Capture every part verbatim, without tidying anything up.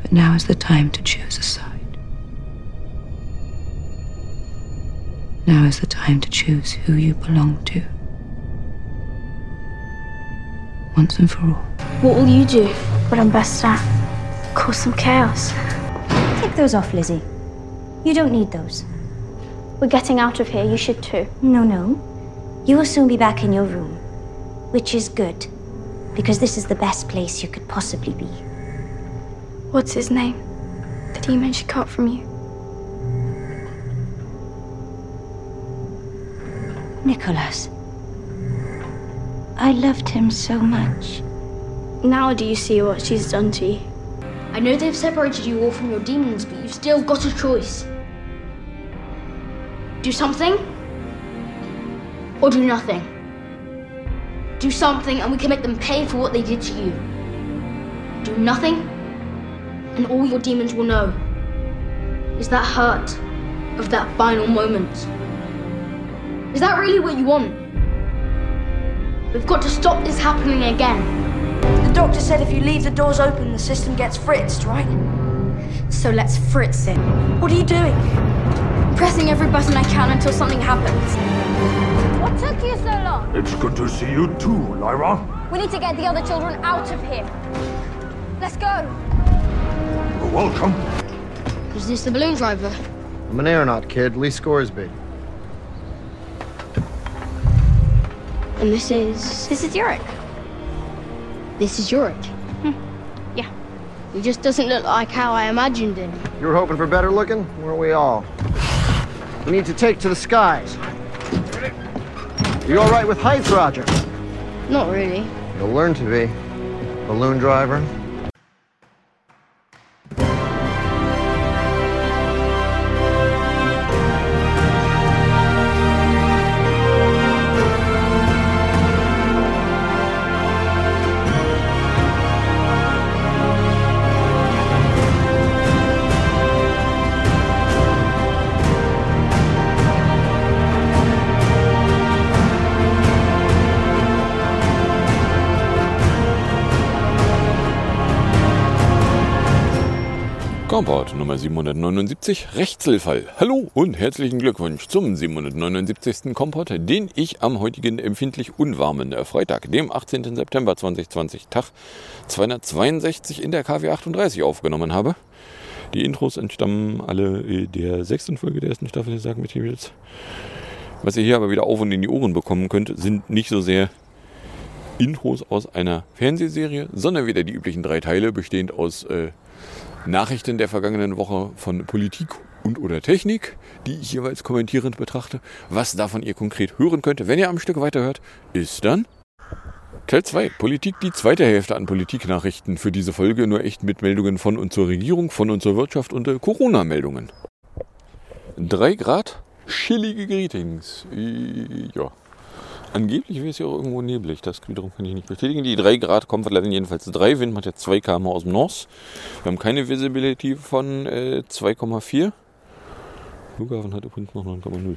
But now is the time to choose a side. Now is the time to choose who you belong to. Once and for all. What will you do? What I'm best at. Cause some chaos. Take those off, Lizzie. You don't need those. We're getting out of here. You should too. No, no. You will soon be back in your room. Which is good. Because this is the best place you could possibly be. What's his name? The demon she cut from you. Nicholas. I loved him so much. Now do you see what she's done to you? I know they've separated you all from your demons, but you've still got a choice. Do something, or do nothing. Do something and we can make them pay for what they did to you. Do nothing, and all your demons will know is that hurt of that final moment. Is that really what you want? We've got to stop this happening again. The doctor said if you leave the doors open, the system gets fritzed, right? So let's fritz it. What are you doing? Pressing every button I can until something happens. What took you so long? It's good to see you too, Lyra. We need to get the other children out of here. Let's go. You're welcome. Is this the balloon driver? I'm an aeronaut, kid. Lee Scoresby. And this is... This is Yorick. This is Yorick. Hmm. Yeah. He just doesn't look like how I imagined him. You were hoping for better looking? Weren't we all? We need to take to the skies. You all right with heights, Roger? Not really. You'll learn to be. Balloon driver. Kompott Nummer siebenhundertneunundsiebzig, Rechtshilfall. Hallo und herzlichen Glückwunsch zum siebenhundertneunundsiebzigsten Kompott, den ich am heutigen empfindlich unwarmen Freitag, dem achtzehnten September zweitausendzwanzig, Tag zweihundertzweiundsechzig in der K W achtunddreißig aufgenommen habe. Die Intros entstammen alle der sechsten Folge der ersten Staffel der Sagen mit Hibels. Was ihr hier aber wieder auf und in die Ohren bekommen könnt, sind nicht so sehr Intros aus einer Fernsehserie, sondern wieder die üblichen drei Teile, bestehend aus äh, Nachrichten der vergangenen Woche von Politik und oder Technik, die ich jeweils kommentierend betrachte. Was davon ihr konkret hören könnt, wenn ihr am Stück weiterhört, ist dann Teil zwei. Politik, die zweite Hälfte an Politiknachrichten für diese Folge, nur echt mit Meldungen von und zur Regierung, von und zur Wirtschaft und äh, Corona-Meldungen. Drei Grad, chillige Greetings. Äh, ja. Angeblich wäre es ja auch irgendwo neblig, das wiederum kann ich nicht bestätigen. Die drei Grad Comfortlevel jedenfalls drei, Wind hat ja zwei Kilometer pro Stunde aus dem North. Wir haben keine Visibility von äh, zwei Komma vier. Flughafen hat übrigens noch neun Komma null.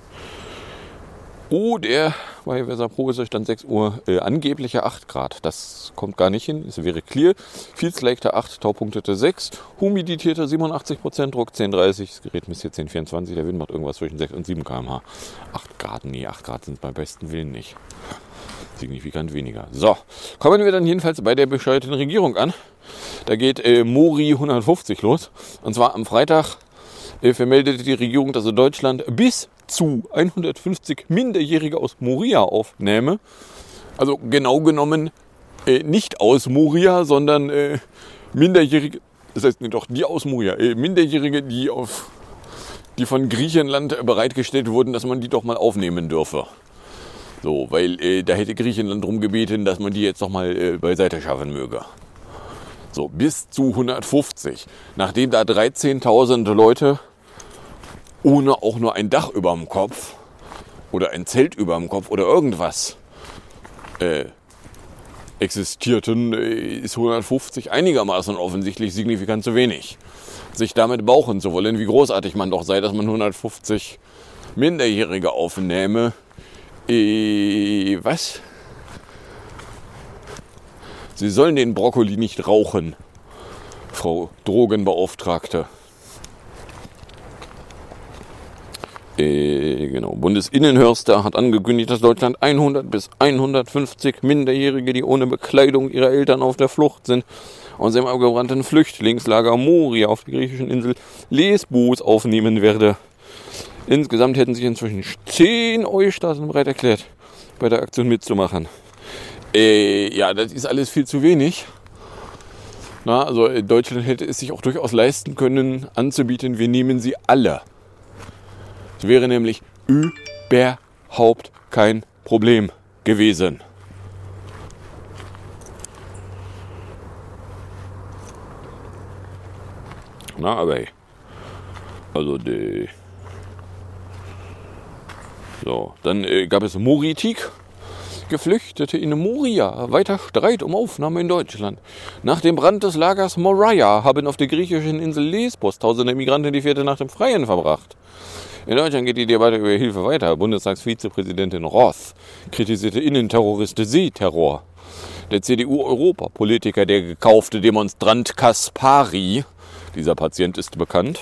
Oh, der bei Weser Pro ist Stand sechs Uhr äh, angebliche acht Grad. Das kommt gar nicht hin, es wäre clear. Feels-leichter acht, Taupunktete sechs, humiditierter siebenundachtzig Prozent, Druck zehn Komma dreißig, das Gerät misst hier zehn Komma vierundzwanzig, der Wind macht irgendwas zwischen sechs und sieben Kilometer pro Stunde. acht Grad, nee, acht Grad sind beim besten Willen nicht. Signifikant weniger. So, kommen wir dann jedenfalls bei der bescheuerten Regierung an. Da geht äh, Mori hundertfünfzig los. Und zwar am Freitag äh, vermeldete die Regierung, dass Deutschland bis zu hundertfünfzig Minderjährige aus Moria aufnehme. Also genau genommen äh, nicht aus Moria, sondern äh, Minderjährige, das heißt nicht doch die aus Moria, äh, Minderjährige, die auf die von Griechenland bereitgestellt wurden, dass man die doch mal aufnehmen dürfe. So, weil äh, da hätte Griechenland drum gebeten, dass man die jetzt doch mal äh, beiseite schaffen möge. So, bis zu hundertfünfzig. Nachdem da dreizehntausend Leute ohne auch nur ein Dach über dem Kopf oder ein Zelt über dem Kopf oder irgendwas äh, existierten, äh, ist hundertfünfzig einigermaßen offensichtlich signifikant zu wenig. Sich damit bauchen zu wollen, wie großartig man doch sei, dass man hundertfünfzig Minderjährige aufnehme. Äh, was? Sie sollen den Brokkoli nicht rauchen. Frau Drogenbeauftragte. Äh, genau. Bundesinnenhörster hat angekündigt, dass Deutschland hundert bis hundertfünfzig Minderjährige, die ohne Bekleidung ihrer Eltern auf der Flucht sind, aus dem abgebrannten Flüchtlingslager Moria auf der griechischen Insel Lesbos aufnehmen werde. Insgesamt hätten sich inzwischen zehn EU-Staaten bereit erklärt, bei der Aktion mitzumachen. Äh, ja, das ist alles viel zu wenig. Na, also Deutschland hätte es sich auch durchaus leisten können, anzubieten, wir nehmen sie alle. Das wäre nämlich überhaupt kein Problem gewesen. Na, aber hey. Also die... So, dann äh, gab es Moritik. Geflüchtete in Moria. Weiter Streit um Aufnahme in Deutschland. Nach dem Brand des Lagers Moria haben auf der griechischen Insel Lesbos tausende Migranten die vierte Nacht im Freien verbracht. In Deutschland geht die Debatte über Hilfe weiter. Bundestagsvizepräsidentin Roth kritisierte Innenterrorist Seeterror. Der C D U-Europapolitiker, der gekaufte Demonstrant Kaspari, dieser Patient ist bekannt.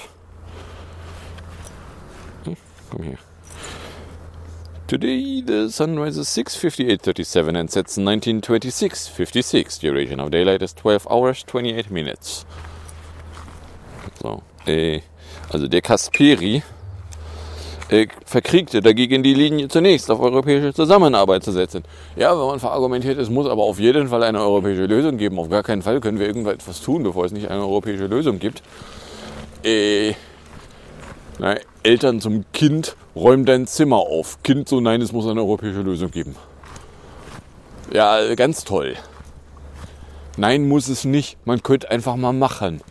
Hm, komm her. Today the sun rises six fifty-eight thirty-seven and sets nineteen twenty-six fifty-six. Duration of daylight is twelve hours twenty-eight minutes. So, äh, also der Kasperi äh, verkriegte dagegen die Linie, zunächst auf europäische Zusammenarbeit zu setzen. Ja, wenn man verargumentiert, es muss aber auf jeden Fall eine europäische Lösung geben. Auf gar keinen Fall können wir irgendetwas tun, bevor es nicht eine europäische Lösung gibt. Äh, na, Eltern zum Kind, räum dein Zimmer auf. Kind so, nein, es muss eine europäische Lösung geben. Ja, ganz toll. Nein, muss es nicht. Man könnte einfach mal machen.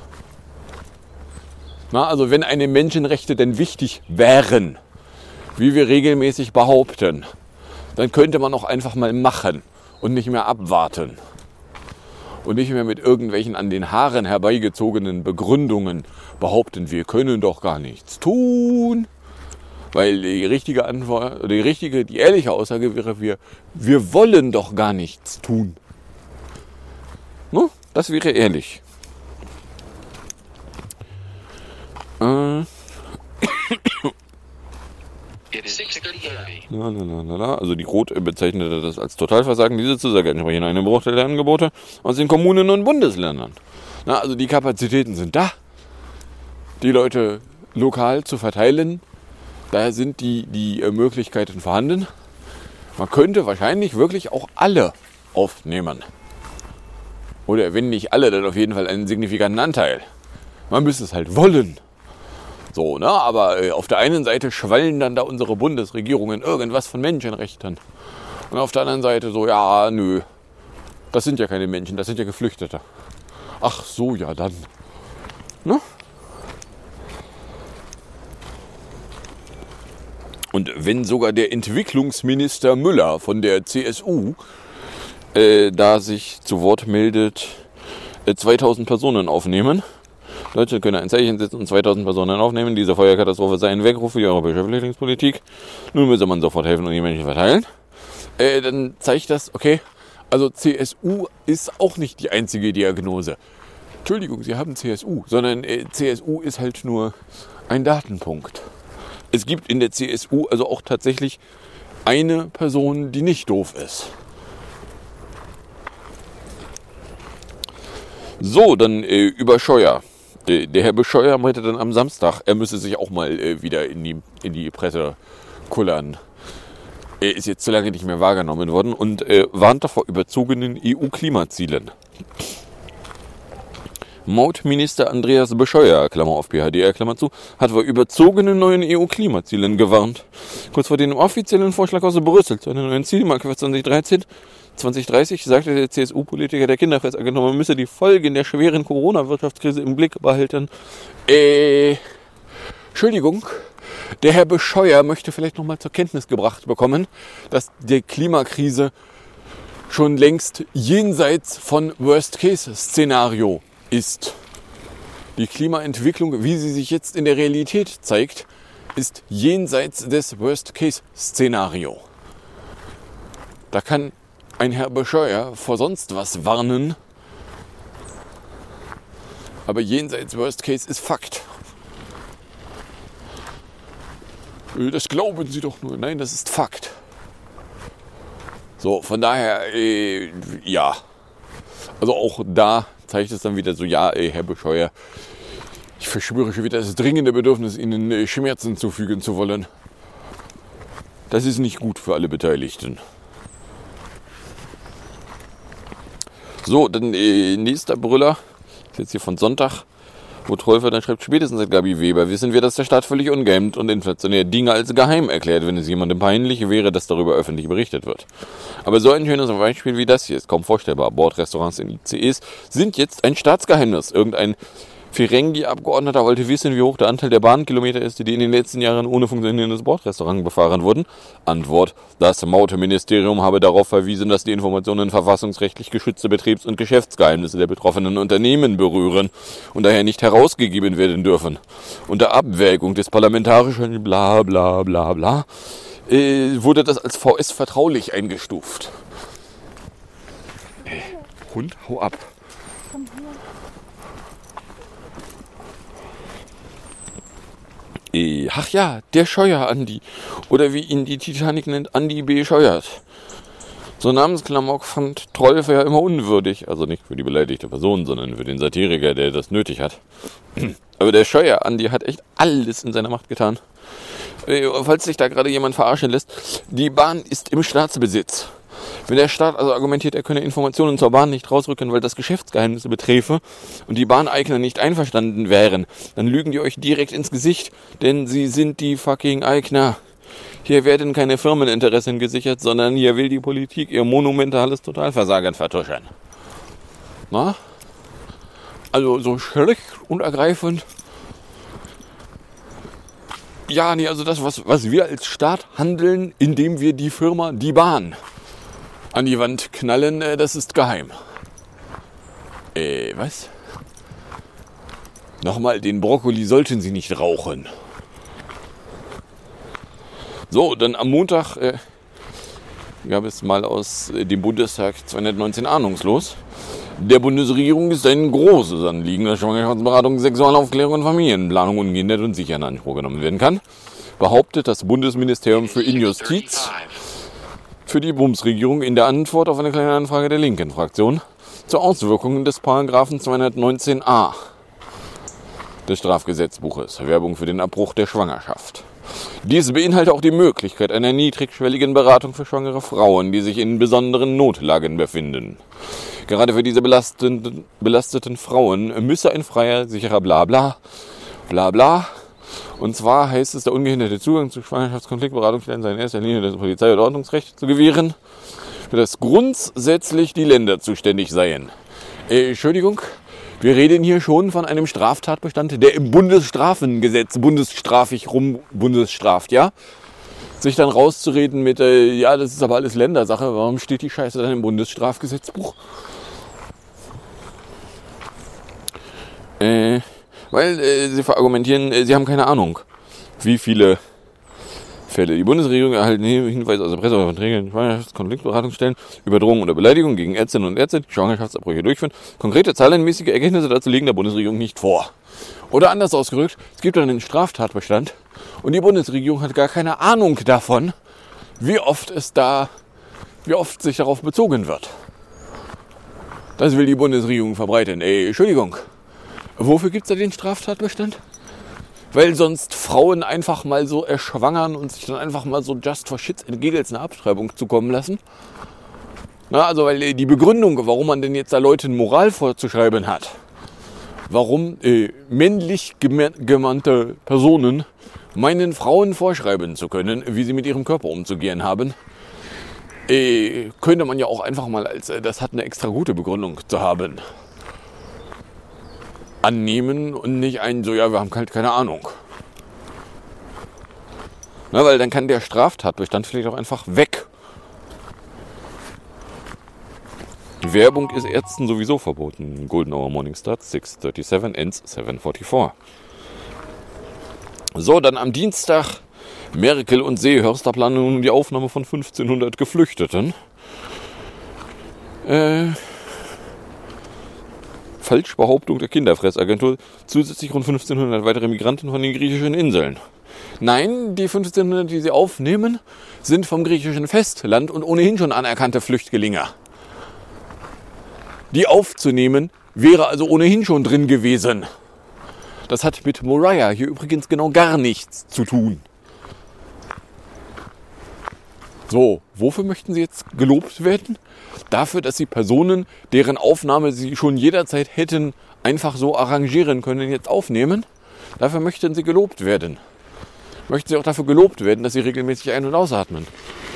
Na, also wenn eine Menschenrechte denn wichtig wären, wie wir regelmäßig behaupten, dann könnte man auch einfach mal machen und nicht mehr abwarten. Und nicht mehr mit irgendwelchen an den Haaren herbeigezogenen Begründungen behaupten, wir können doch gar nichts tun. Weil die richtige Antwort, die richtige, die ehrliche Aussage wäre, wir, wir wollen doch gar nichts tun. No? Das wäre ehrlich. Äh. Na, na, na, na, na. Also die Roth bezeichnete das als Totalversagen. Diese Zusagen entsprechen einem Bruchteil der Angebote aus den Kommunen und Bundesländern. Na, also die Kapazitäten sind da, die Leute lokal zu verteilen. Da sind die, die Möglichkeiten vorhanden. Man könnte wahrscheinlich wirklich auch alle aufnehmen. Oder wenn nicht alle, dann auf jeden Fall einen signifikanten Anteil. Man müsste es halt wollen. So, ne? Aber äh, auf der einen Seite schwallen dann da unsere Bundesregierungen irgendwas von Menschenrechten. Und auf der anderen Seite so, ja, nö, das sind ja keine Menschen, das sind ja Geflüchtete. Ach so, ja dann. Ne? Und wenn sogar der Entwicklungsminister Müller von der C S U äh, da sich zu Wort meldet, äh, zweitausend Personen aufnehmen, Deutschland könne ein Zeichen setzen und zweitausend Personen aufnehmen. Diese Feuerkatastrophe sei ein Weckruf für die europäische Flüchtlingspolitik. Nun müsse man sofort helfen und die Menschen verteilen. Äh, dann zeigt das, okay, also C S U ist auch nicht die einzige Diagnose. Entschuldigung, Sie haben C S U, sondern äh, C S U ist halt nur ein Datenpunkt. Es gibt in der C S U also auch tatsächlich eine Person, die nicht doof ist. So, dann äh, über Scheuer. Der Herr Bescheuer meinte dann am Samstag, er müsse sich auch mal äh, wieder in die, in die Presse kullern. Er ist jetzt zu lange nicht mehr wahrgenommen worden und äh, warnte vor überzogenen E U-Klimazielen. Mautminister Andreas Bescheuer, Klammer auf P H D R, Klammer zu, hat vor überzogenen neuen E U-Klimazielen gewarnt. Kurz vor dem offiziellen Vorschlag aus Brüssel zu einer neuen Zielmarke für zwanzig dreizehn zwanzig dreißig sagte der C S U-Politiker der Kinderfressagentur, man müsse die Folgen der schweren Corona-Wirtschaftskrise im Blick behalten. Äh, Entschuldigung, der Herr Bescheuer möchte vielleicht noch mal zur Kenntnis gebracht bekommen, dass die Klimakrise schon längst jenseits von Worst-Case-Szenario ist. Die Klimaentwicklung, wie sie sich jetzt in der Realität zeigt, ist jenseits des Worst-Case-Szenario. Da kann ein Herr Bescheuer vor sonst was warnen. Aber jenseits Worst Case ist Fakt. Das glauben Sie doch nur. Nein, das ist Fakt. So, von daher, äh, ja. Also auch da zeigt es dann wieder so, ja, ey, Herr Bescheuer, ich verspüre schon wieder das dringende Bedürfnis, Ihnen äh, Schmerzen zufügen zu wollen. Das ist nicht gut für alle Beteiligten. So, dann äh, nächster Brüller, das ist jetzt hier von Sonntag, wo Trollfer dann schreibt, spätestens seit Gabi Weber wissen wir, dass der Staat völlig ungehemmt und inflationär Dinge als geheim erklärt, wenn es jemandem peinlich wäre, dass darüber öffentlich berichtet wird. Aber so ein schönes Beispiel wie das hier ist kaum vorstellbar. Bordrestaurants in I C Es sind jetzt ein Staatsgeheimnis. Irgendein Ferengi-Abgeordneter wollte wissen, wie hoch der Anteil der Bahnkilometer ist, die in den letzten Jahren ohne funktionierendes Bordrestaurant befahren wurden. Antwort: Das Maute-Ministerium habe darauf verwiesen, dass die Informationen verfassungsrechtlich geschützte Betriebs- und Geschäftsgeheimnisse der betroffenen Unternehmen berühren und daher nicht herausgegeben werden dürfen. Unter Abwägung des parlamentarischen bla bla bla bla äh, wurde das als V S vertraulich eingestuft. Hey, Hund, hau ab. Ach ja, der Scheuer-Andi. Oder wie ihn die Titanic nennt, Andi B. Scheuert. So ein Namensklamauk fand Trollfer ja immer unwürdig. Also nicht für die beleidigte Person, sondern für den Satiriker, der das nötig hat. Aber der Scheuer-Andi hat echt alles in seiner Macht getan. Falls sich da gerade jemand verarschen lässt, die Bahn ist im Staatsbesitz. Wenn der Staat also argumentiert, er könne Informationen zur Bahn nicht rausrücken, weil das Geschäftsgeheimnisse beträfe und die Bahneigner nicht einverstanden wären, dann lügen die euch direkt ins Gesicht, denn sie sind die fucking Eigner. Hier werden keine Firmeninteressen gesichert, sondern hier will die Politik ihr monumentales Totalversagen vertuschen. Na? Also so schlicht und ergreifend. Ja, nee, also das, was, was wir als Staat handeln, indem wir die Firma, die Bahn, an die Wand knallen, äh, das ist geheim. Äh, was? Nochmal, den Brokkoli sollten Sie nicht rauchen. So, dann am Montag äh, gab es mal aus äh, dem Bundestag zweihundertneunzehn ahnungslos. Der Bundesregierung ist ein großes Anliegen, dass Schwangerschaftsberatung, Sexualaufklärung und Familienplanung ungehindert und sicher in Anspruch genommen werden kann, behauptet das Bundesministerium für Injustiz für die Bundesregierung in der Antwort auf eine kleine Anfrage der linken Fraktion zur Auswirkungen des Paragraphen zweihundertneunzehn a des Strafgesetzbuches, Werbung für den Abbruch der Schwangerschaft. Dies beinhaltet auch die Möglichkeit einer niedrigschwelligen Beratung für schwangere Frauen, die sich in besonderen Notlagen befinden. Gerade für diese belasteten, belasteten Frauen müsse ein freier, sicherer Blabla, Blabla, und zwar heißt es, der ungehinderte Zugang zu Schwangerschaftskonfliktberatungsstellen sei in erster Linie das Polizei- und Ordnungsrecht zu gewähren, für das grundsätzlich die Länder zuständig seien. Äh, Entschuldigung, wir reden hier schon von einem Straftatbestand, der im Bundesstrafengesetz bundesstrafig rum bundesstraft, ja? Sich dann rauszureden mit, äh, ja, das ist aber alles Ländersache, warum steht die Scheiße dann im Bundesstrafgesetzbuch? Äh, weil äh, sie verargumentieren, äh, sie haben keine Ahnung, wie viele Fälle die Bundesregierung erhalten Hinweise aus der Presse oder von Trägern Schwangerschaftskonfliktberatungsstellen über Drohungen oder Beleidigungen gegen Ärztinnen und Ärzte, die Schwangerschaftsabbrüche durchführen. Konkrete zahlenmäßige Ergebnisse dazu liegen der Bundesregierung nicht vor. Oder anders ausgedrückt, es gibt einen Straftatbestand und die Bundesregierung hat gar keine Ahnung davon, wie oft es da, wie oft sich darauf bezogen wird. Das will die Bundesregierung verbreiten. Ey, Entschuldigung, wofür gibt es da den Straftatbestand? Weil sonst Frauen einfach mal so erschwangern und sich dann einfach mal so just for shits and giggles eine Abtreibung zukommen lassen. Na, also weil die Begründung, warum man denn jetzt da Leuten Moral vorzuschreiben hat, warum äh, männlich gemannte Personen meinen Frauen vorschreiben zu können, wie sie mit ihrem Körper umzugehen haben, äh, könnte man ja auch einfach mal als, äh, das hat eine extra gute Begründung zu haben, annehmen und nicht ein, so ja, wir haben halt keine Ahnung. Na, weil dann kann der Straftatbestand vielleicht auch einfach weg. Werbung ist Ärzten sowieso verboten. Golden Hour Morning Start, six thirty-seven, ends seven forty-four. So, dann am Dienstag, Merkel und Seehörster planen nun die Aufnahme von fünfzehnhundert Geflüchteten. Äh... Falschbehauptung der Kinderfressagentur zusätzlich rund fünfzehnhundert weitere Migranten von den griechischen Inseln. Nein, die fünfzehnhundert, die sie aufnehmen, sind vom griechischen Festland und ohnehin schon anerkannte Flüchtlinge. Die aufzunehmen wäre also ohnehin schon drin gewesen. Das hat mit Moria hier übrigens genau gar nichts zu tun. So, wofür möchten Sie jetzt gelobt werden? Dafür, dass Sie Personen, deren Aufnahme Sie schon jederzeit hätten einfach so arrangieren können, jetzt aufnehmen? Dafür möchten Sie gelobt werden. Möchten Sie auch dafür gelobt werden, dass Sie regelmäßig ein- und ausatmen?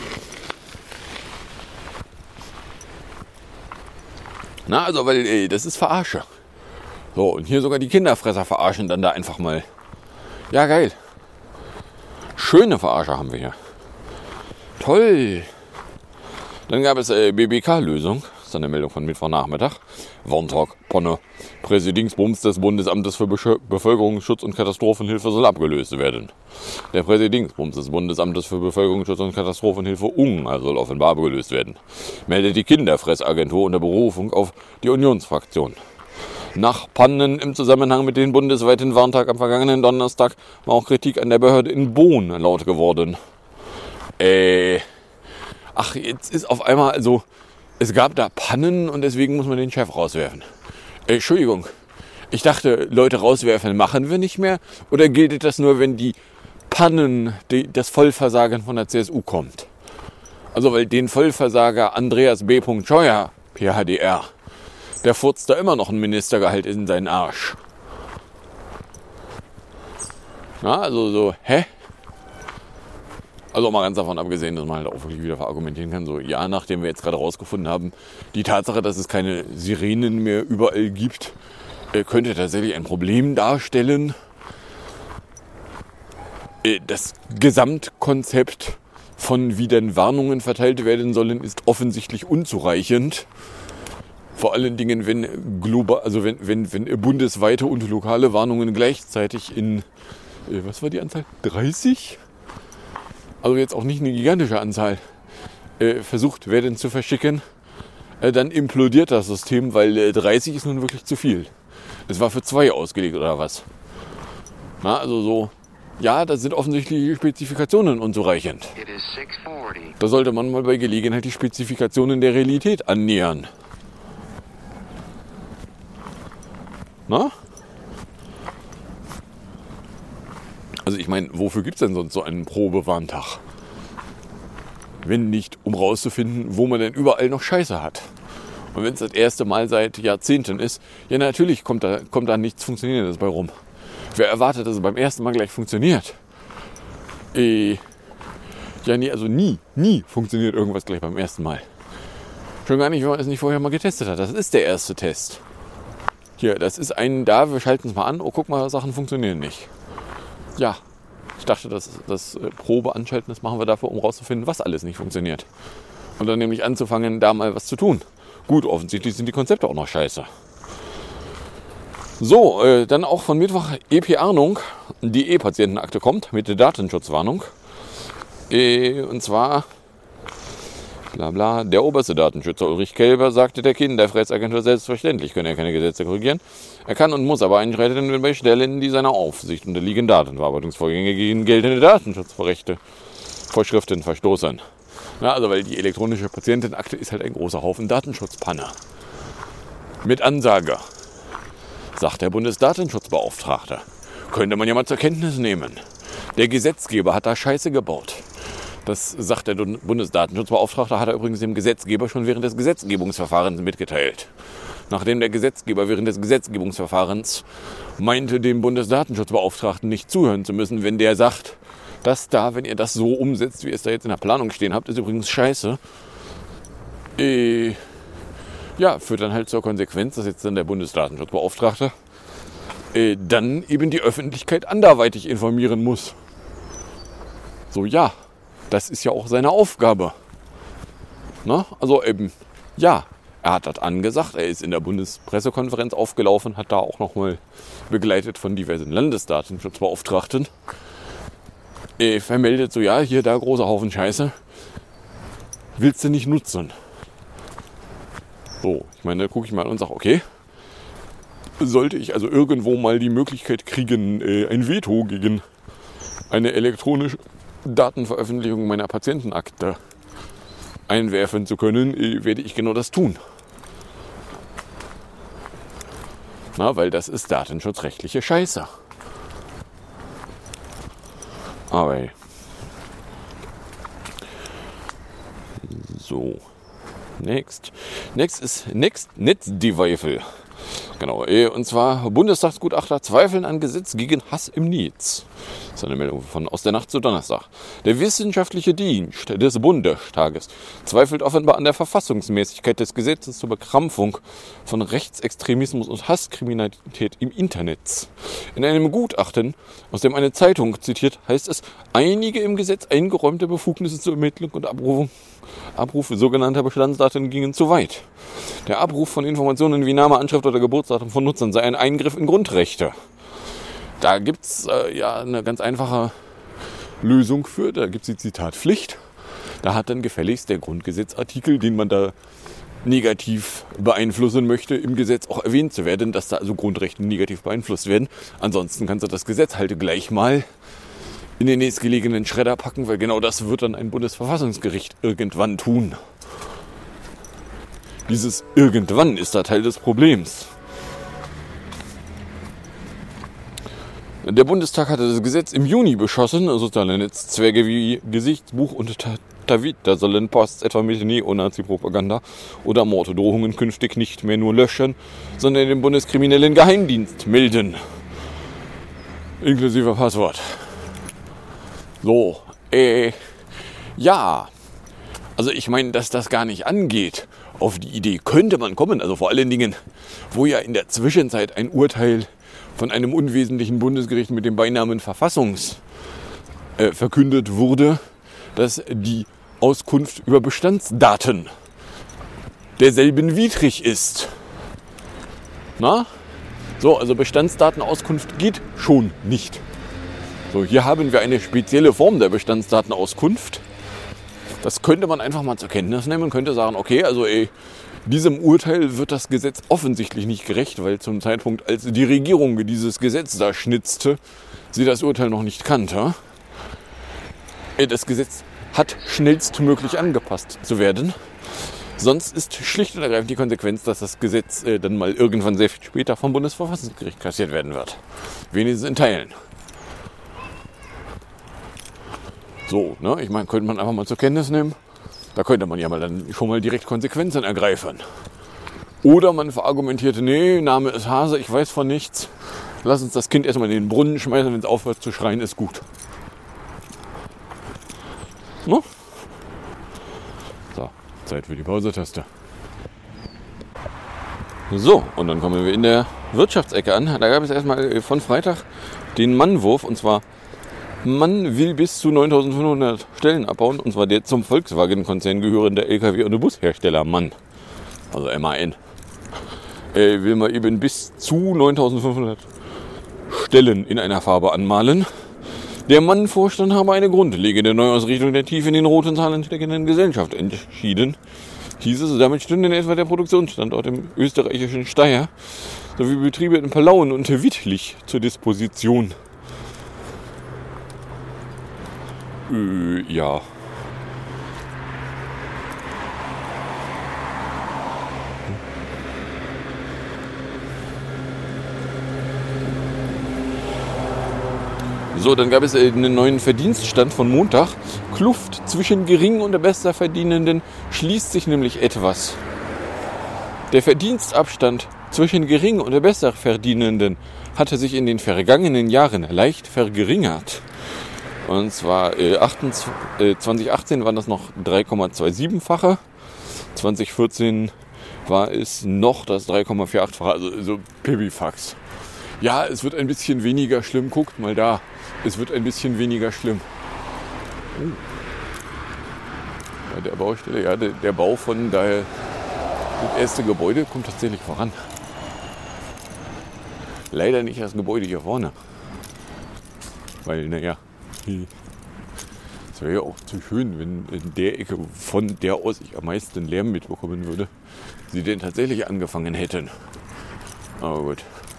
Na, also, weil, ey, das ist Verarsche. So, und hier sogar die Kinderfresser verarschen dann da einfach mal. Ja, geil. Schöne Verarsche haben wir hier. Toll. Dann gab es äh, B B K-Lösung. Das ist eine Meldung von Mittwochnachmittag. Warntag, Ponne. Präsidingsbums des Bundesamtes für Besch- Bevölkerungsschutz und Katastrophenhilfe soll abgelöst werden. Der Präsidingsbums des Bundesamtes für Bevölkerungsschutz und Katastrophenhilfe U N G soll offenbar abgelöst werden. Meldet die Kinderfressagentur unter Berufung auf die Unionsfraktion. Nach Pannen im Zusammenhang mit dem bundesweiten Warntag am vergangenen Donnerstag war auch Kritik an der Behörde in Bonn laut geworden. Äh, ach, jetzt ist auf einmal, also, es gab da Pannen und deswegen muss man den Chef rauswerfen. Äh, Entschuldigung, ich dachte, Leute rauswerfen machen wir nicht mehr, oder gilt das nur, wenn die Pannen, die, das Vollversagen von der C S U kommt? Also, weil den Vollversager Andreas B. Scheuer, P H D R, der furzt da immer noch ein Ministergehalt in seinen Arsch. Na, also so, hä? Also mal ganz davon abgesehen, dass man halt auch wirklich wieder verargumentieren kann, so, ja, nachdem wir jetzt gerade rausgefunden haben, die Tatsache, dass es keine Sirenen mehr überall gibt, äh, könnte tatsächlich ein Problem darstellen. Äh, das Gesamtkonzept von wie denn Warnungen verteilt werden sollen, ist offensichtlich unzureichend. Vor allen Dingen, wenn global, also wenn, wenn, wenn bundesweite und lokale Warnungen gleichzeitig in, äh, was war die Anzahl? dreißig? Also jetzt auch nicht eine gigantische Anzahl, äh, versucht werden zu verschicken, äh, dann implodiert das System, weil äh, dreißig ist nun wirklich zu viel. Es war für zwei ausgelegt oder was? Na, also so, ja, da sind offensichtlich die Spezifikationen unzureichend. Da sollte man mal bei Gelegenheit die Spezifikationen der Realität annähern. Na? Also ich meine, wofür gibt es denn sonst so einen Probewarntag? Wenn nicht, um rauszufinden, wo man denn überall noch Scheiße hat. Und wenn es das erste Mal seit Jahrzehnten ist, ja natürlich kommt da, kommt da nichts Funktionierendes bei rum. Wer erwartet, dass es beim ersten Mal gleich funktioniert? Äh, ja, nee, also nie, nie funktioniert irgendwas gleich beim ersten Mal. Schon gar nicht, wenn man es nicht vorher mal getestet hat. Das ist der erste Test. Hier, das ist ein, da, wir schalten es mal an, oh, guck mal, Sachen funktionieren nicht. Ja, ich dachte, das, das Probe anschalten, das machen wir dafür, um rauszufinden, was alles nicht funktioniert. Und dann nämlich anzufangen, da mal was zu tun. Gut, offensichtlich sind die Konzepte auch noch scheiße. So, äh, dann auch von Mittwoch E P-Ahnung, die E-Patientenakte kommt mit der Datenschutzwarnung. Äh, und zwar, bla bla, der oberste Datenschützer Ulrich Kelber sagte der Kinderfressagentur, selbstverständlich könne er keine Gesetze korrigieren. Er kann und muss aber einschreiten, wenn bei Stellen, die seiner Aufsicht unterliegen, Datenverarbeitungsvorgänge gegen geltende Datenschutzrechte, Vorschriften verstoßen. Na, also weil die elektronische Patientenakte ist halt ein großer Haufen Datenschutzpanne. Mit Ansage, sagt der Bundesdatenschutzbeauftragte, könnte man ja mal zur Kenntnis nehmen. Der Gesetzgeber hat da Scheiße gebaut. Das sagt der Bundesdatenschutzbeauftragte, hat er übrigens dem Gesetzgeber schon während des Gesetzgebungsverfahrens mitgeteilt. Nachdem der Gesetzgeber während des Gesetzgebungsverfahrens meinte, dem Bundesdatenschutzbeauftragten nicht zuhören zu müssen, wenn der sagt, dass da, wenn ihr das so umsetzt, wie ihr es da jetzt in der Planung stehen habt, ist übrigens scheiße. Äh, ja, führt dann halt zur Konsequenz, dass jetzt dann der Bundesdatenschutzbeauftragte äh, dann eben die Öffentlichkeit anderweitig informieren muss. So, ja, das ist ja auch seine Aufgabe. Na, also eben, ja. Er hat das angesagt, er ist in der Bundespressekonferenz aufgelaufen, hat da auch nochmal begleitet von diversen Landesdatenschutzbeauftragten. Er vermeldet so, ja, hier, da, großer Haufen Scheiße, willst du nicht nutzen? So, ich meine, da gucke ich mal und sage, okay, sollte ich also irgendwo mal die Möglichkeit kriegen, ein Veto gegen eine elektronische Datenveröffentlichung meiner Patientenakte einwerfen zu können, werde ich genau das tun. Na, weil das ist datenschutzrechtliche Scheiße. Aber hey. So. Next. Next ist Next Netzdweifel. Genau, und zwar Bundestagsgutachter zweifeln an Gesetz gegen Hass im Netz. Das ist eine Meldung von aus der Nacht zu Donnerstag. Der wissenschaftliche Dienst des Bundestages zweifelt offenbar an der Verfassungsmäßigkeit des Gesetzes zur Bekämpfung von Rechtsextremismus und Hasskriminalität im Internet. In einem Gutachten, aus dem eine Zeitung zitiert, heißt es, einige im Gesetz eingeräumte Befugnisse zur Ermittlung und Abrufung Abrufe sogenannter Bestandsdaten gingen zu weit. Der Abruf von Informationen wie Name, Anschrift oder Geburtsdatum von Nutzern sei ein Eingriff in Grundrechte. Da gibt es äh, ja eine ganz einfache Lösung für. Da gibt es die Zitatpflicht. Da hat dann gefälligst der Grundgesetzartikel, den man da negativ beeinflussen möchte, im Gesetz auch erwähnt zu werden, dass da also Grundrechte negativ beeinflusst werden. Ansonsten kannst du das Gesetz halt gleich mal in den nächstgelegenen Schredder packen, weil genau das wird dann ein Bundesverfassungsgericht irgendwann tun. Dieses irgendwann ist da Teil des Problems. Der Bundestag hatte das Gesetz im Juni beschossen. Soziale Netzzwerge wie Gesichtsbuch und Tavita sollen Posts etwa mit Neonazi-Propaganda oder Morddrohungen künftig nicht mehr nur löschen, sondern den Bundeskriminellen Geheimdienst melden. Inklusive Passwort. So, äh, ja, also ich meine, dass das gar nicht angeht. Auf die Idee könnte man kommen, also vor allen Dingen, wo ja in der Zwischenzeit ein Urteil von einem unwesentlichen Bundesgericht mit dem Beinamen Verfassungs äh, verkündet wurde, dass die Auskunft über Bestandsdaten derselben widrig ist. Na? So, also Bestandsdatenauskunft geht schon nicht. So, hier haben wir eine spezielle Form der Bestandsdatenauskunft. Das könnte man einfach mal zur Kenntnis nehmen und könnte sagen, okay, also ey, diesem Urteil wird das Gesetz offensichtlich nicht gerecht, weil zum Zeitpunkt, als die Regierung dieses Gesetz da schnitzte, sie das Urteil noch nicht kannte. Das Gesetz hat schnellstmöglich angepasst zu werden. Sonst ist schlicht und ergreifend die Konsequenz, dass das Gesetz äh, dann mal irgendwann sehr viel später vom Bundesverfassungsgericht kassiert werden wird. Wenigstens in Teilen. So, ne, ich meine, könnte man einfach mal zur Kenntnis nehmen. Da könnte man ja mal dann schon mal direkt Konsequenzen ergreifen. Oder man verargumentierte, nee, Name ist Hase, ich weiß von nichts. Lass uns das Kind erstmal in den Brunnen schmeißen, wenn es aufhört zu schreien, ist gut. No? So, Zeit für die Pause-Taste. So, und dann kommen wir in der Wirtschaftsecke an. Da gab es erstmal von Freitag den Mannwurf, und zwar man will bis zu neuntausendfünfhundert Stellen abbauen, und zwar der zum Volkswagen-Konzern gehörende L K W- und Bushersteller Mann, also M A N, äh, will man eben bis zu neuntausendfünfhundert Stellen in einer Farbe anmalen. Der Mann-Vorstand habe eine grundlegende Neuausrichtung der tief in den roten Zahlen steckenden Gesellschaft entschieden. Hieß es, damit stünde in etwa der Produktionsstandort im österreichischen Steyr sowie Betriebe in Plauen und Wittlich zur Disposition. Äh, ja. So, dann gab es einen neuen Verdienststand von Montag. Kluft zwischen gering und Besserverdienenden schließt sich nämlich etwas. Der Verdienstabstand zwischen gering und Besserverdienenden hatte sich in den vergangenen Jahren leicht verringert. Und zwar äh, zwanzig achtzehn waren das noch drei Komma siebenundzwanzig-fache. zwanzig vierzehn war es noch das drei Komma achtundvierzig-fache. Also so Pipifax. Ja, es wird ein bisschen weniger schlimm. Guckt mal da. Es wird ein bisschen weniger schlimm. Oh. Ja, der Baustelle, ja, der, der Bau von daher, das erste Gebäude kommt tatsächlich voran. Leider nicht das Gebäude hier vorne. Weil, naja, es wäre ja auch zu schön, wenn in der Ecke, von der aus ich am meisten Lärm mitbekommen würde, sie denn tatsächlich angefangen hätten. Aber gut.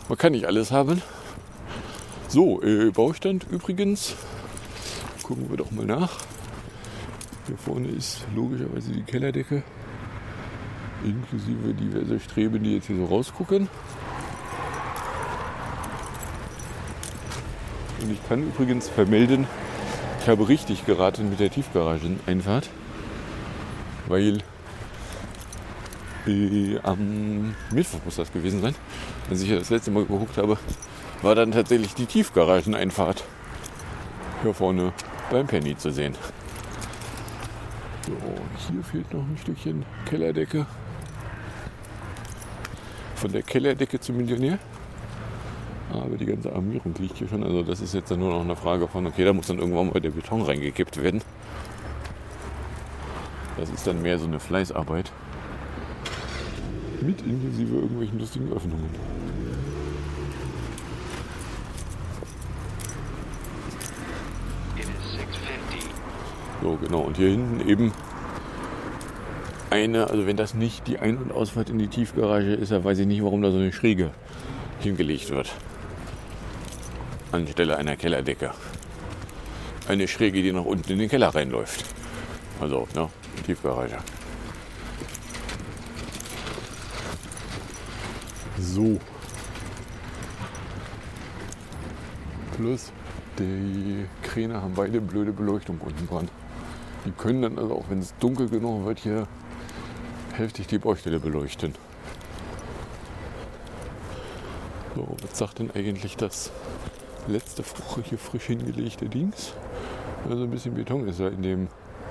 Man kann nicht alles haben. So, äh, Baustand übrigens. Gucken wir doch mal nach. Hier vorne ist logischerweise die Kellerdecke. Inklusive diverse Streben, die jetzt hier so rausgucken. Und ich kann übrigens vermelden, ich habe richtig geraten mit der Tiefgarageneinfahrt. Weil äh, am Mittwoch muss das gewesen sein, als ich das letzte Mal geguckt habe, war dann tatsächlich die Tiefgarageneinfahrt hier vorne beim Penny zu sehen. So, hier fehlt noch ein Stückchen Kellerdecke. Von der Kellerdecke zum Millionär. Aber die ganze Armierung liegt hier schon. Also das ist jetzt dann nur noch eine Frage von, okay, da muss dann irgendwann mal der Beton reingekippt werden. Das ist dann mehr so eine Fleißarbeit. Mit inklusive irgendwelchen lustigen Öffnungen. So, genau. Und hier hinten eben eine, also wenn das nicht die Ein- und Ausfahrt in die Tiefgarage ist, dann weiß ich nicht, warum da so eine Schräge hingelegt wird. Anstelle einer Kellerdecke. Eine Schräge, die nach unten in den Keller reinläuft. Also, ne, Tiefgarage. So. Plus, die Kräne haben beide blöde Beleuchtung unten dran. Die können dann also, auch wenn es dunkel genug wird, hier heftig die Baustelle beleuchten. So, was sagt denn eigentlich das letzte hier frisch hingelegte Dings? Also ein bisschen Beton ist ja in dem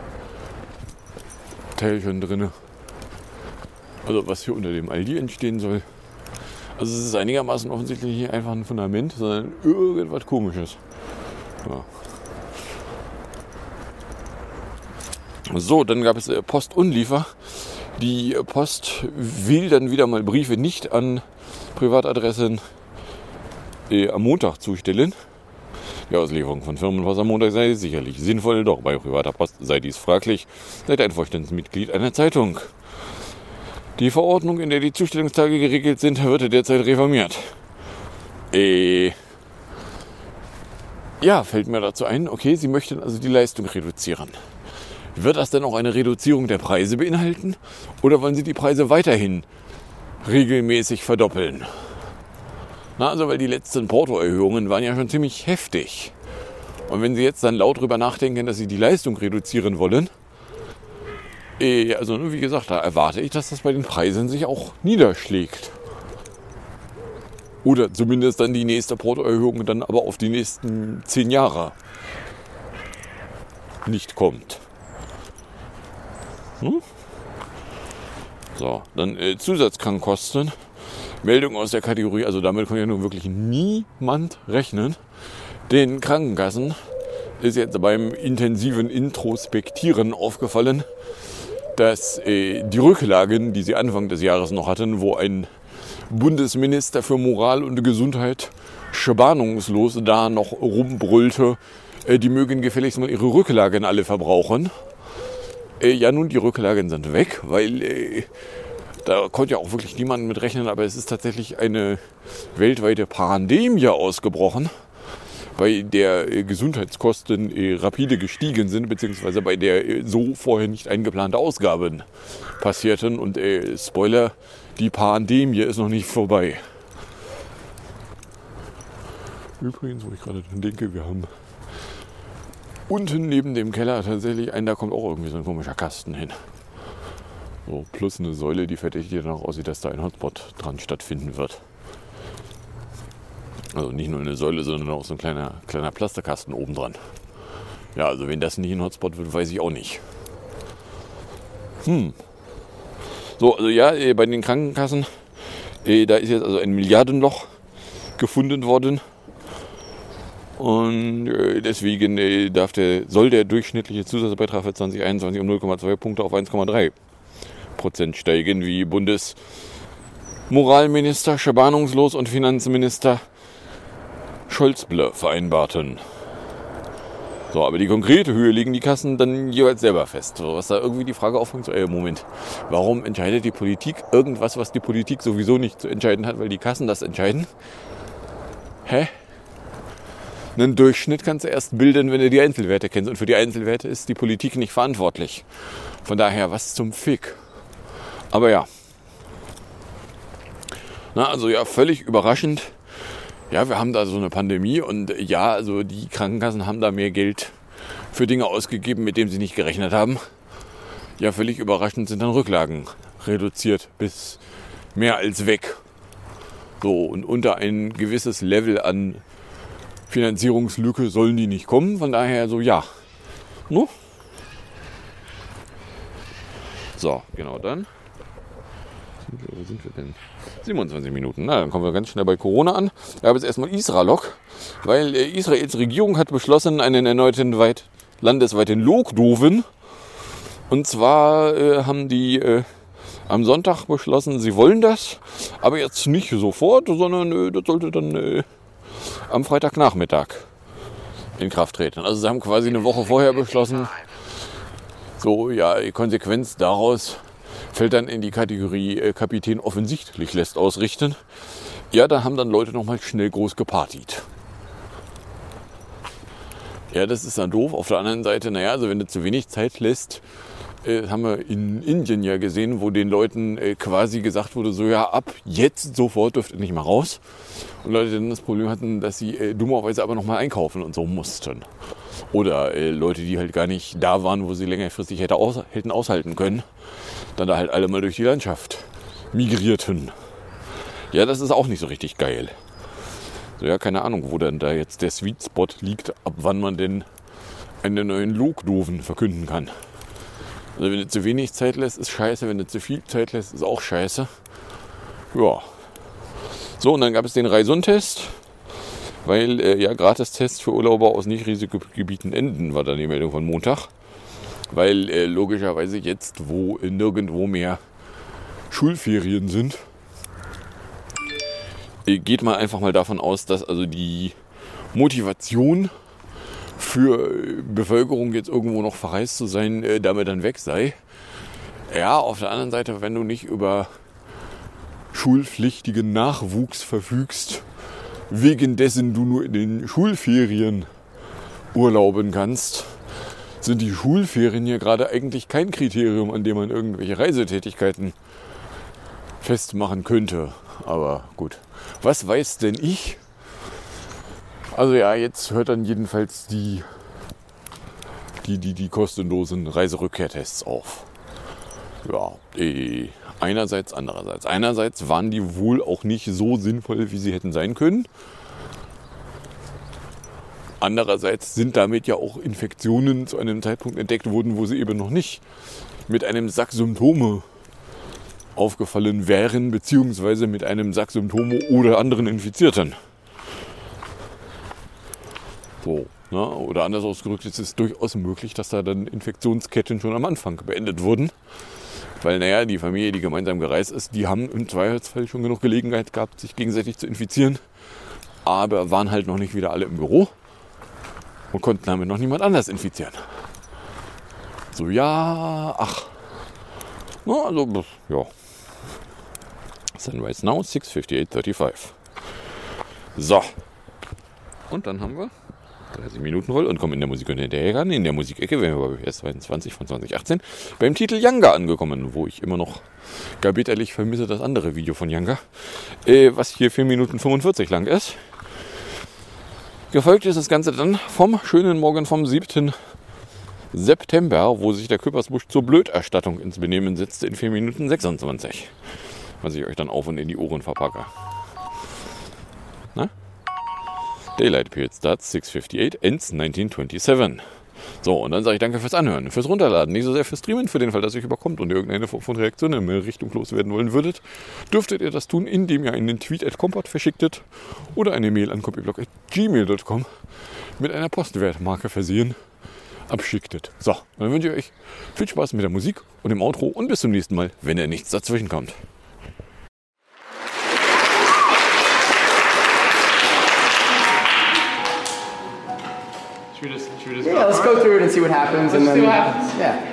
Teil schon drin. Also was hier unter dem Aldi entstehen soll. Also es ist einigermaßen offensichtlich nicht einfach ein Fundament, sondern irgendwas Komisches. Ja. So, dann gab es äh, Postunliefer. Die Post will dann wieder mal Briefe nicht an Privatadressen äh, am Montag zustellen. Die Auslieferung von Firmenpost am Montag sei sicherlich sinnvoll, doch bei privater Post sei dies fraglich, seit ein Vorstandsmitglied einer Zeitung. Die Verordnung, in der die Zustellungstage geregelt sind, wird derzeit reformiert. Äh, ja, fällt mir dazu ein, okay, Sie möchten also die Leistung reduzieren. Wird das denn auch eine Reduzierung der Preise beinhalten? Oder wollen Sie die Preise weiterhin regelmäßig verdoppeln? Na, also weil die letzten Portoerhöhungen waren ja schon ziemlich heftig. Und wenn Sie jetzt dann laut drüber nachdenken, dass Sie die Leistung reduzieren wollen, äh, also wie gesagt, da erwarte ich, dass das bei den Preisen sich auch niederschlägt. Oder zumindest dann die nächste Portoerhöhung dann aber auf die nächsten zehn Jahre nicht kommt. Hm? So, dann äh, Zusatzkrankkosten. Meldung aus der Kategorie, also damit kann ja nun wirklich niemand rechnen. Den Krankenkassen ist jetzt beim intensiven Introspektieren aufgefallen, dass äh, die Rücklagen, die sie Anfang des Jahres noch hatten, wo ein Bundesminister für Moral und Gesundheit spannungslos da noch rumbrüllte, äh, die mögen gefälligst mal ihre Rücklagen alle verbrauchen. Äh, ja, nun, die Rücklagen sind weg, weil äh, da konnte ja auch wirklich niemand mit rechnen, aber es ist tatsächlich eine weltweite Pandemie ausgebrochen, bei der äh, Gesundheitskosten äh, rapide gestiegen sind, beziehungsweise bei der äh, so vorher nicht eingeplante Ausgaben passierten. Und äh, Spoiler, die Pandemie ist noch nicht vorbei. Übrigens, wo ich gerade dran denke, wir haben unten neben dem Keller tatsächlich einen, da kommt auch irgendwie so ein komischer Kasten hin. So, plus eine Säule, die verdächtig danach aussieht, dass da ein Hotspot dran stattfinden wird. Also nicht nur eine Säule, sondern auch so ein kleiner, kleiner Plasterkasten oben dran. Ja, also wenn das nicht ein Hotspot wird, weiß ich auch nicht. Hm. So, also ja, bei den Krankenkassen, da ist jetzt also ein Milliardenloch gefunden worden. Und deswegen darf der, soll der durchschnittliche Zusatzbeitrag für zwanzig einundzwanzig um null Komma zwei Punkte auf eins Komma drei Prozent steigen, wie Bundesmoralminister Schabanungslos und Finanzminister Scholzble vereinbarten. So, aber die konkrete Höhe legen die Kassen dann jeweils selber fest. So, was da irgendwie die Frage aufkommt, so, ey, Moment, warum entscheidet die Politik irgendwas, was die Politik sowieso nicht zu entscheiden hat, weil die Kassen das entscheiden? Hä? Einen Durchschnitt kannst du erst bilden, wenn du die Einzelwerte kennst. Und für die Einzelwerte ist die Politik nicht verantwortlich. Von daher, was zum Fick? Aber ja. Na, also ja, völlig überraschend. Ja, wir haben da so eine Pandemie und ja, also die Krankenkassen haben da mehr Geld für Dinge ausgegeben, mit denen sie nicht gerechnet haben. Ja, völlig überraschend sind dann Rücklagen reduziert bis mehr als weg. So, und unter ein gewisses Level an Finanzierungslücke sollen die nicht kommen. Von daher so, ja. No? So, genau dann. Wo sind wir denn? siebenundzwanzig Minuten. Na, dann kommen wir ganz schnell bei Corona an. Da habe ich jetzt erstmal Israelok, weil äh, Israels Regierung hat beschlossen, einen erneuten weit, landesweiten Lockdown. Und zwar äh, haben die äh, am Sonntag beschlossen, sie wollen das, aber jetzt nicht sofort, sondern äh, das sollte dann äh, am Freitagnachmittag in Kraft treten. Also sie haben quasi eine Woche vorher beschlossen. So, ja, die Konsequenz daraus fällt dann in die Kategorie äh, Kapitän offensichtlich lässt ausrichten. Ja, da haben dann Leute nochmal schnell groß gepartied. Ja, das ist dann doof. Auf der anderen Seite, naja, also wenn du zu wenig Zeit lässt, äh, haben wir in Indien ja gesehen, wo den Leuten äh, quasi gesagt wurde, so ja, ab jetzt sofort dürft ihr nicht mehr raus. Und Leute dann das Problem hatten, dass sie äh, dummerweise aber nochmal einkaufen und so mussten. Oder äh, Leute, die halt gar nicht da waren, wo sie längerfristig hätte aus, hätten aushalten können, dann da halt alle mal durch die Landschaft migrierten. Ja, das ist auch nicht so richtig geil. So, ja, keine Ahnung, wo dann da jetzt der Sweet Spot liegt, ab wann man denn einen neuen Lockdown verkünden kann. Also wenn du zu wenig Zeit lässt, ist scheiße. Wenn du zu viel Zeit lässt, ist auch scheiße. Ja. So, und dann gab es den Reisund-Test. Weil, äh, ja, Gratistests für Urlauber aus Nicht-Risikogebieten enden, war dann die Meldung von Montag. Weil äh, logischerweise jetzt, wo äh, nirgendwo mehr Schulferien sind, äh, geht man einfach mal davon aus, dass also die Motivation für äh, Bevölkerung jetzt irgendwo noch verreist zu sein, äh, damit dann weg sei. Ja, auf der anderen Seite, wenn du nicht über schulpflichtigen Nachwuchs verfügst, wegen dessen du nur in den Schulferien urlauben kannst, sind die Schulferien hier gerade eigentlich kein Kriterium, an dem man irgendwelche Reisetätigkeiten festmachen könnte. Aber gut, was weiß denn ich? Also ja, jetzt hört dann jedenfalls die, die, die, die kostenlosen Reiserückkehrtests auf. Ja, eh. Einerseits, andererseits. Einerseits waren die wohl auch nicht so sinnvoll, wie sie hätten sein können. Andererseits sind damit ja auch Infektionen zu einem Zeitpunkt entdeckt worden, wo sie eben noch nicht mit einem Sack Symptome aufgefallen wären, beziehungsweise mit einem Sack Symptome oder anderen Infizierten. So, ne? Oder anders ausgedrückt, es ist durchaus möglich, dass da dann Infektionsketten schon am Anfang beendet wurden. Weil, naja, die Familie, die gemeinsam gereist ist, die haben im Zweifelsfall schon genug Gelegenheit gehabt, sich gegenseitig zu infizieren. Aber waren halt noch nicht wieder alle im Büro und konnten damit noch niemand anders infizieren. So, ja, ach. Na, also, ja. Sunrise now, six fifty-eight thirty-five. So. Und dann haben wir dreißig Minuten voll und kommen in der Musik und hinterher ran. In der Musikecke wären wir bei S zweiundzwanzig von zwanzig achtzehn beim Titel Younger angekommen, wo ich immer noch gar bitterlich vermisse das andere Video von Younger, äh, was hier vier Minuten fünfundvierzig lang ist. Gefolgt ist das Ganze dann vom schönen Morgen vom siebten September, wo sich der Küppersbusch zur Blöderstattung ins Benehmen setzte in vier Minuten sechsundzwanzig. Was ich euch dann auf und in die Ohren verpacke. Na? Daylight Period starts six fifty-eight, ends nineteen twenty-seven. So, und dann sage ich danke fürs Anhören, fürs Runterladen, nicht so sehr fürs Streamen, für den Fall, dass ihr überkommt und irgendeine Form von Reaktion in meine Richtung loswerden wollen würdet, dürftet ihr das tun, indem ihr einen Tweet at compot verschicktet oder eine Mail an copyblog at gmail dot com mit einer Postwertmarke versehen abschicktet. So, und dann wünsche ich euch viel Spaß mit der Musik und dem Outro und bis zum nächsten Mal, wenn ihr nichts dazwischen kommt. Should we just, should we just Yeah, go let's for go it? through it and see what happens. Let's and then, see what happens. Yeah.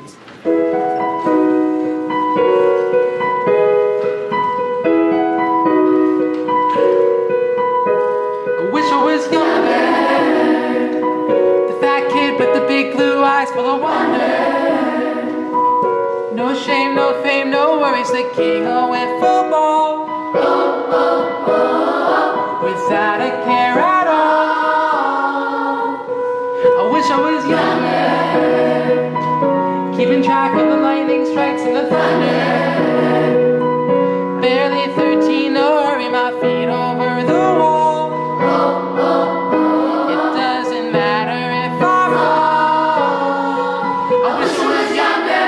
I wish I was younger. The fat kid with the big blue eyes full of wonder. No shame, no fame, no worries. The king of football. Without a care at all. I wish I was younger. Keeping track of the lightning strikes and the thunder. Barely thirteen, no hurry, my feet over the wall. It doesn't matter if I fall. I wish I was younger.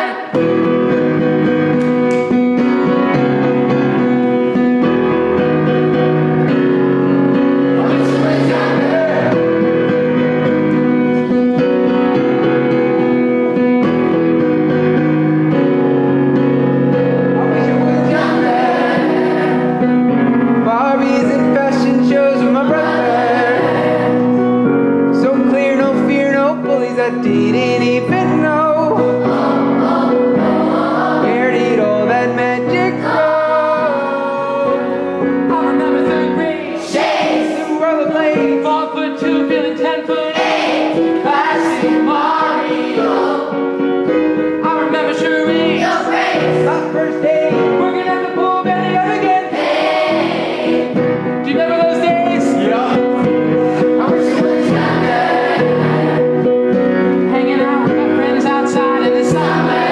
Barbies and fashion shows with my brother. So clear, no fear, no bullies. I didn't even know. Where did all that magic go? I remember third grade. Shades. The rollerblade. Four foot two, feeling ten foot eight. Classic Mario. I remember charades. Your face. My first day. Working at the pool, barely ever get paid. Do you remember those days? Yeah. I wish I was younger. Hanging out with my friends outside in the summer.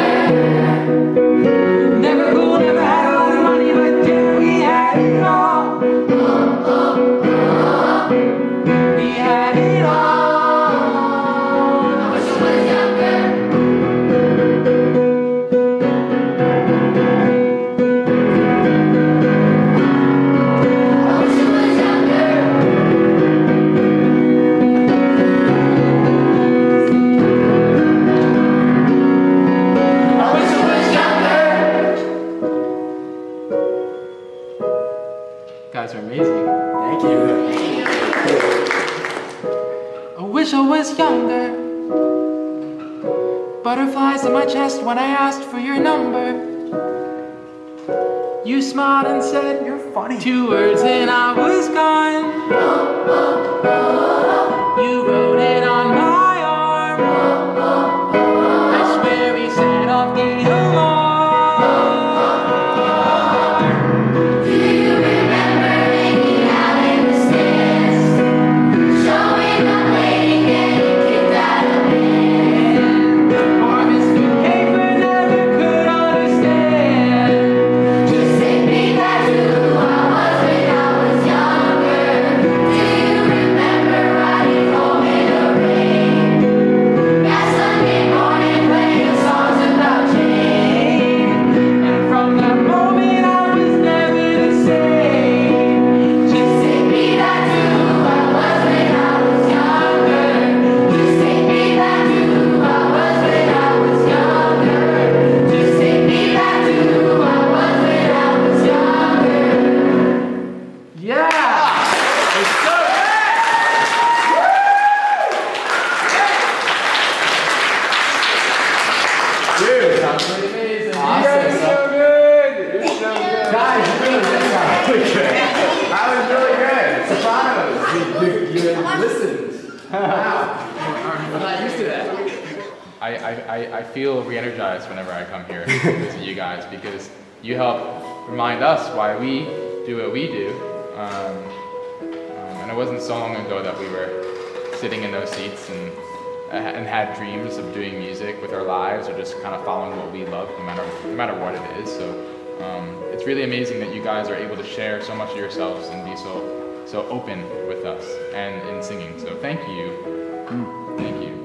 Never cool, never had a lot of money, but yeah, we had it all. We had it all. I wish I was younger. Guys are amazing. Thank you. I wish I was younger. Butterflies in my chest when I asked for your number. You smiled and said, You're funny. two words and I was gone. You wrote it on my arm. I swear we set off the alarm. Do you remember making out in the stairs? Showing up late and getting kicked out of bed. Or Mister Caper never could understand. Just take me back to who I was when I was younger. Do you remember riding home in the rain? That Sunday morning playing songs about Jane. And from that moment I was never the same. Just take me back to who I was when I was younger. Just take me back to who I was when I was younger. Just take me back to who I was when I was younger. Yeah! It's so Dude, Sounds pretty amazing. awesome. Yes. So good. You're so good. Guys, you really did that. That was really good. Sopranos. You, you, you listened. Wow. I'm not used to that. I, I, I- I feel re-energized whenever I come here to visit you guys because you help remind us why we do what we do. Um, um, and it wasn't so long ago that we were sitting in those seats and, uh, and had dreams of doing music with our lives or just kind of following what we love no matter, no matter what it is. So um, it's really amazing that you guys are able to share so much of yourselves and be so, so open with us and in singing. So thank you. Thank you.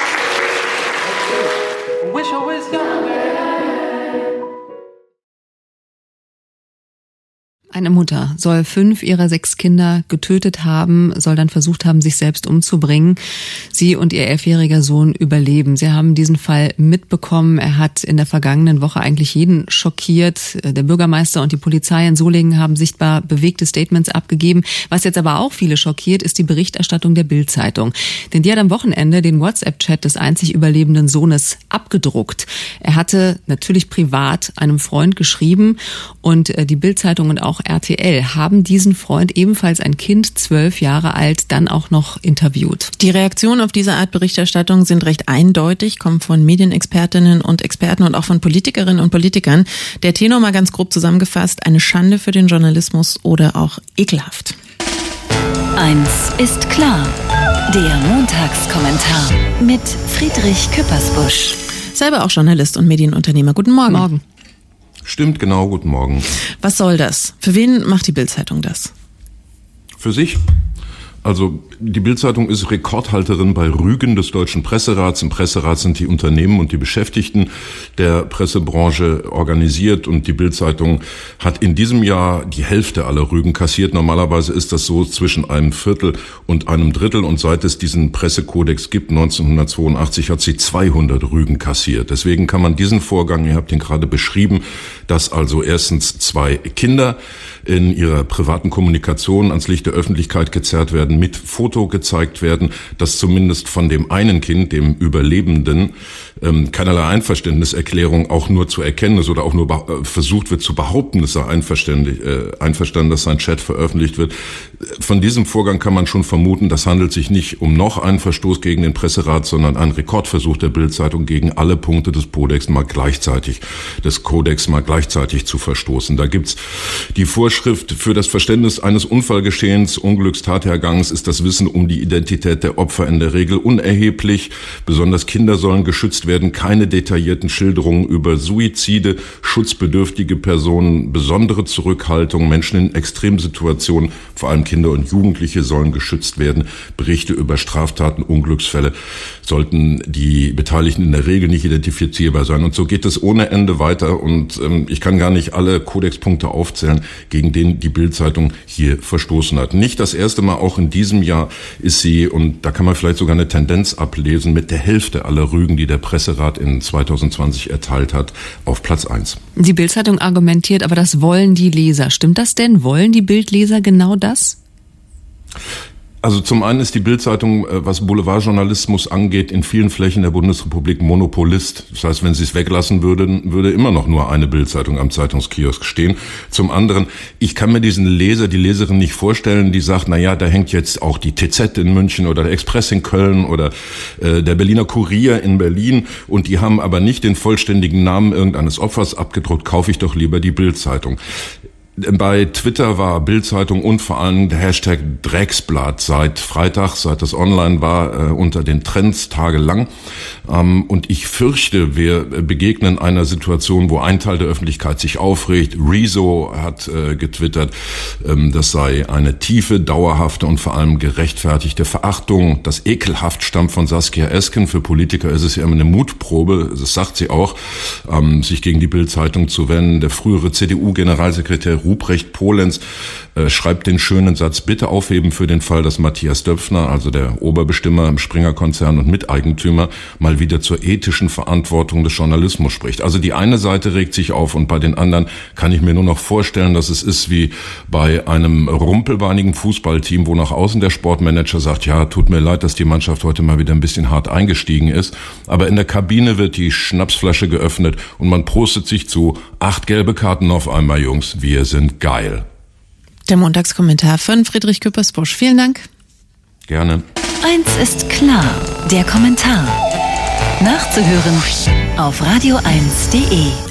Wish I was younger. Eine Mutter soll fünf ihrer sechs Kinder getötet haben, soll dann versucht haben, sich selbst umzubringen. Sie und ihr elfjähriger Sohn überleben. Sie haben diesen Fall mitbekommen. Er hat in der vergangenen Woche eigentlich jeden schockiert. Der Bürgermeister und die Polizei in Solingen haben sichtbar bewegte Statements abgegeben. Was jetzt aber auch viele schockiert, ist die Berichterstattung der Bild-Zeitung. Denn die hat am Wochenende den WhatsApp-Chat des einzig überlebenden Sohnes abgedruckt. Er hatte natürlich privat einem Freund geschrieben und die Bild-Zeitung und auch R T L haben diesen Freund, ebenfalls ein Kind, zwölf Jahre alt, dann auch noch interviewt. Die Reaktionen auf diese Art Berichterstattung sind recht eindeutig, kommen von Medienexpertinnen und Experten und auch von Politikerinnen und Politikern. Der Tenor mal ganz grob zusammengefasst: eine Schande für den Journalismus oder auch ekelhaft. Eins ist klar, der Montagskommentar mit Friedrich Küppersbusch. Selber auch Journalist und Medienunternehmer. Guten Morgen. Morgen. Stimmt, genau, guten Morgen. Was soll das? Für wen macht die Bild-Zeitung das? Für sich. Also die Bild-Zeitung ist Rekordhalterin bei Rügen des Deutschen Presserats. Im Presserat sind die Unternehmen und die Beschäftigten der Pressebranche organisiert und die Bild-Zeitung hat in diesem Jahr die Hälfte aller Rügen kassiert. Normalerweise ist das so zwischen einem Viertel und einem Drittel und seit es diesen Pressekodex gibt, neunzehnhundertzweiundachtzig, hat sie zweihundert Rügen kassiert. Deswegen kann man diesen Vorgang, ihr habt ihn gerade beschrieben, dass also erstens zwei Kinder in ihrer privaten Kommunikation ans Licht der Öffentlichkeit gezerrt werden, mit Foto gezeigt werden, dass zumindest von dem einen Kind, dem Überlebenden, ähm, keinerlei Einverständniserklärung auch nur zu erkennen ist oder auch nur äh, versucht wird zu behaupten, es sei einverständlich, äh, einverstanden, dass sein Chat veröffentlicht wird. Von diesem Vorgang kann man schon vermuten, das handelt sich nicht um noch einen Verstoß gegen den Presserat, sondern einen Rekordversuch der Bild-Zeitung gegen alle Punkte des Kodex mal gleichzeitig, des Kodex mal gleichzeitig zu verstoßen. Da gibt's die Vorschrift: für das Verständnis eines Unfallgeschehens, Unglückstathergangs ist das Wissen um die Identität der Opfer in der Regel unerheblich. Besonders Kinder sollen geschützt werden. Keine detaillierten Schilderungen über Suizide, schutzbedürftige Personen, besondere Zurückhaltung, Menschen in Extremsituationen, vor allem Kinder und Jugendliche sollen geschützt werden. Berichte über Straftaten, Unglücksfälle sollten die Beteiligten in der Regel nicht identifizierbar sein. Und so geht es ohne Ende weiter. Und ähm, ich kann gar nicht alle Kodexpunkte aufzählen, gegen den die Bild-Zeitung hier verstoßen hat. Nicht das erste Mal, auch in diesem Jahr ist sie, und da kann man vielleicht sogar eine Tendenz ablesen, mit der Hälfte aller Rügen, die der Presserat in zweitausendzwanzig erteilt hat, auf Platz eins. Die Bild-Zeitung argumentiert, aber das wollen die Leser. Stimmt das denn? Wollen die Bild-Leser genau das? Also zum einen ist die Bild-Zeitung, was Boulevardjournalismus angeht, in vielen Flächen der Bundesrepublik Monopolist. Das heißt, wenn sie es weglassen würden, würde immer noch nur eine Bild-Zeitung am Zeitungskiosk stehen. Zum anderen, ich kann mir diesen Leser, die Leserin nicht vorstellen, die sagt, na ja, da hängt jetzt auch die T Z in München oder der Express in Köln oder äh, der Berliner Kurier in Berlin und die haben aber nicht den vollständigen Namen irgendeines Opfers abgedruckt, kaufe ich doch lieber die Bild-Zeitung. Bei Twitter war Bild-Zeitung und vor allem der Hashtag Drecksblatt seit Freitag, seit das online war, äh, unter den Trends tagelang. Ähm, und ich fürchte, wir begegnen einer Situation, wo ein Teil der Öffentlichkeit sich aufregt. Rezo hat äh, getwittert, ähm, das sei eine tiefe, dauerhafte und vor allem gerechtfertigte Verachtung. Das ekelhaft stammt von Saskia Esken. Für Politiker ist es ja immer eine Mutprobe, das sagt sie auch, ähm, sich gegen die Bild-Zeitung zu wenden. Der frühere C D U-Generalsekretär Ruprecht Polenz äh, schreibt den schönen Satz: bitte aufheben für den Fall, dass Matthias Döpfner, also der Oberbestimmer im Springer-Konzern und Miteigentümer, mal wieder zur ethischen Verantwortung des Journalismus spricht. Also die eine Seite regt sich auf und bei den anderen kann ich mir nur noch vorstellen, dass es ist wie bei einem rumpelbeinigen Fußballteam, wo nach außen der Sportmanager sagt, ja, tut mir leid, dass die Mannschaft heute mal wieder ein bisschen hart eingestiegen ist, aber in der Kabine wird die Schnapsflasche geöffnet und man prostet sich zu: acht gelbe Karten auf einmal, Jungs, wir sind geil. Der Montagskommentar von Friedrich Küppersbusch. Vielen Dank. Gerne. Eins ist klar, der Kommentar. Nachzuhören auf radio eins punkt de.